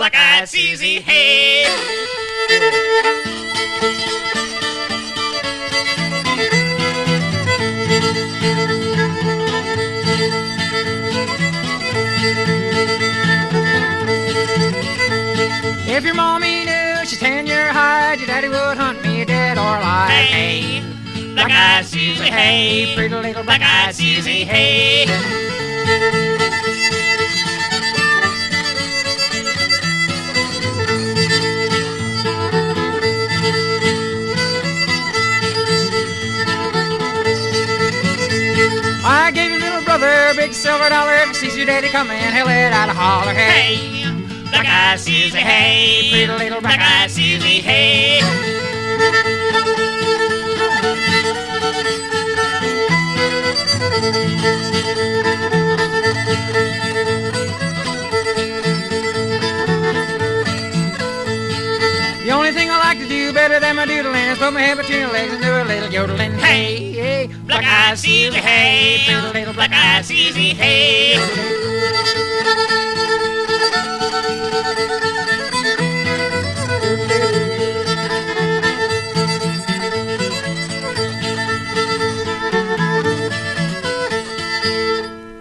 Black-eyed Susie, hey. If your mommy knew she's 10 years high, your daddy would hunt me dead or alive. Hey, Black-eyed Susie, hey. Pretty little Black-eyed Susie, hey. I gave your little brother a big silver dollar. If he sees your daddy coming, he'll let out a holler. Hey, Hey, Black-eyed Susie, hey. pretty little Black-eyed Susie, hey. The only thing I like to do better than my doodling is put my head between your legs and do a little yodeling. Hey, hey, Black-eyed Susie, hey. pretty little Black-eyed Susie, hey.